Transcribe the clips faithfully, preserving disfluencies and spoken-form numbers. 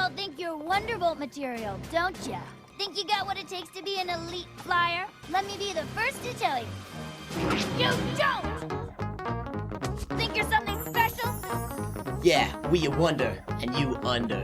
all think you're Wonderbolt material, don't ya? Think you got what it takes to be an elite flyer? Let me be the first to tell you. You don't! Think you're something special? Yeah, we a wonder, and you under.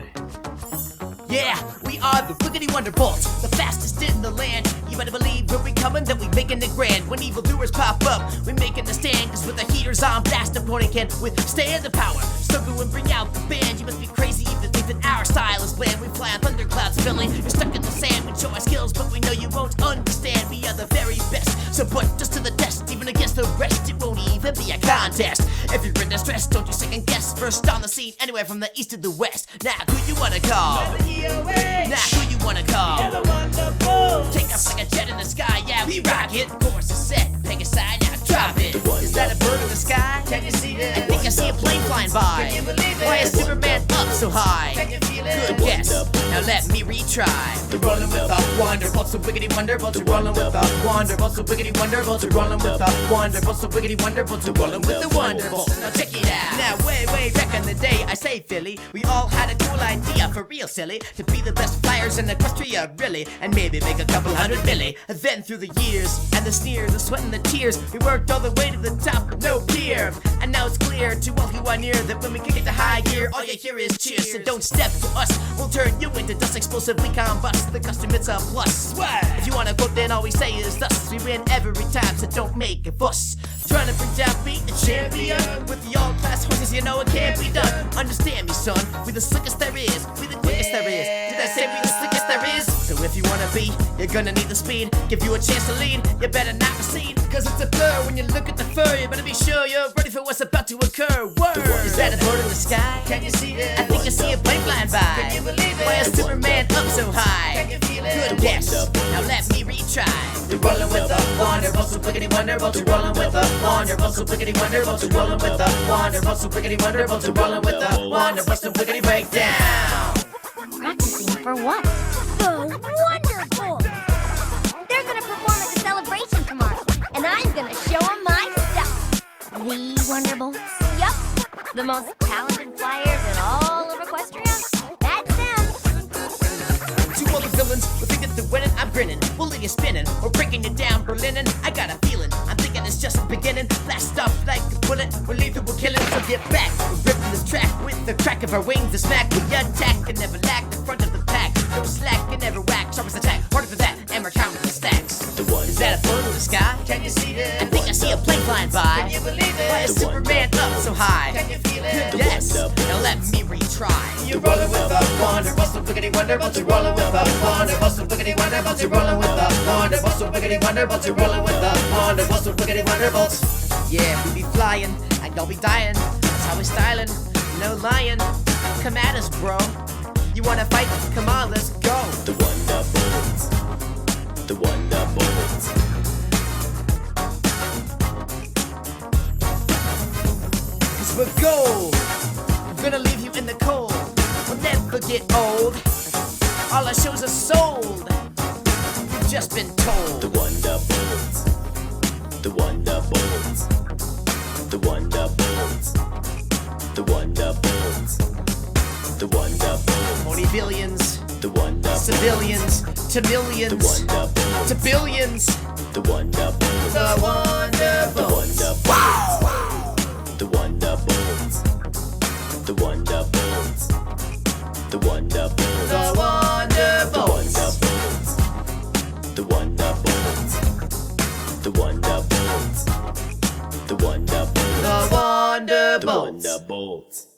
Yeah, we are the Wiggity Wonderbolts, the fastest in the land. You better believe when we coming that we making it grand. When evildoers pop up, we making the stand. Cause with the heaters on blast, opponent can't withstand the power. So go and bring out the band. You must be crazy if you think that our style is bland. We fly on thunderclouds filling. You're stuck in the sand. We show our skills, but we know you won't understand. We are the very best, so put us to the test. Even against the rest, it won't even be a contest. If you're in distress, don't you second guess. First on the scene, anywhere from the east to the west. Now who you wanna call? Now who you wanna call? Take us like a jet in the sky, yeah, we rock it. Course is set, pick a side, now drop it. Is that a bird in the sky? Can you see it? I think I see a plane flying by. Can you believe it? Why is Superman up so high? Can you feel it? Good guess, now let me retry. We're rolling with the Wonderbolts, so wiggity wonderbolts. We're rolling with the Wonderbolts, so wiggity wonderbolts. We're rolling with the Wonderbolts, so wiggity wonderbolts. We're rolling with the Wonderbolts. Now check it out. Now way, way back in the day, I say Philly, we all had a cool idea, for real silly, to be the best flyers in Equestria, really, and maybe make a couple hundred milli. Then through the years, and the sneers, the sweat and the tears, we worked all the way to the top, no peer. And now it's clear to all who are near that when we kick it to high gear, all you hear is cheers. So don't step to us, we'll turn you into dust, explosively combust. The custom, it's a plus. If you wanna quote, then all we say is thus. We win every time, so don't make a fuss. Trying to bring down beat the champion with the all-class horses, you know it can't be done. Understand me, son, we the slickest there is, we the quickest there is. Did I say we the slickest there is? So if you wanna be, you're gonna need the speed. Give you a chance to lead, you better not recede. Cause it's a blur when you look at the fur. You better be sure you're ready for what's about to occur. Word! Is that a bird in the sky? Can you see it? I think I see a plane flying by. Can you believe it? Why is Superman up so high? Can you feel it? Good guess, now let me retry. We're rolling with the Wonderbolts, so wiggity wonderbolts. We're rolling with the Wonderbolts, so wiggity wonderbolts. We're rolling with the Wonderbolts, so wiggity wonderbolts. We're rolling with the Wonderbolts, so wiggity breakdown. Practicing for what? The Wonderbolts! They're gonna perform at the celebration tomorrow, and I'm gonna show them my stuff. The Wonderbolts? Yup. The most talented flyers in all of Equestria? That's them. To all the villains who think that they're winning, I'm grinning. We'll leave you spinning, we're breaking you down, Berlin. I got a feeling, I'm thinking it's just the beginning. Blast off like a bullet, we're lethal, we're killing. So get back, we're ripping this track with the crack of our wings. The smack, we attack and never lack the front of the pack. No slack and never whack, sharpest attack, harder for that, and we're counting the stacks. Is that a bird in the sky? Can you see it? I think I see a plane flying by. Can you believe it? Why is Superman up so high? Can you feel it? Good guess, now let me retry. You're rolling with the Wonderbolts, so wiggity wonderbolts. You're rolling with the Wonderbolts, so wiggity wonderbolts. You're rolling with the Wonderbolts, so wiggity wonderbolts. You're rolling with the Wonderbolts, so wiggity wonderbolts. Yeah, we be flying, and don't be dying. That's how we styling, no lying. Come at us, bro. You wanna fight? Come on, let's go. The Wonderbolts, the Wonderbolts. Cause we're gold, we're gonna leave you in the cold. We'll never get old, all our shows are sold. You've just been told. The Wonderbolts, the Wonderbolts, the Wonderbolts, the Wonderbolts, the Wonderbolts. Only billions, the Wonderbolts, civilians, to the millions, Wonderbolts, to billions. the Wonderbolts, The the Wonderbolts. Wonderbolts, the Wonderbolts, the Wonderbolts, the Wonderbolts, The Wonderbolts. the Wonderbolts, the Wonderbolts, the Wonderbolts, The the Wonderbolts. Wonderbolts.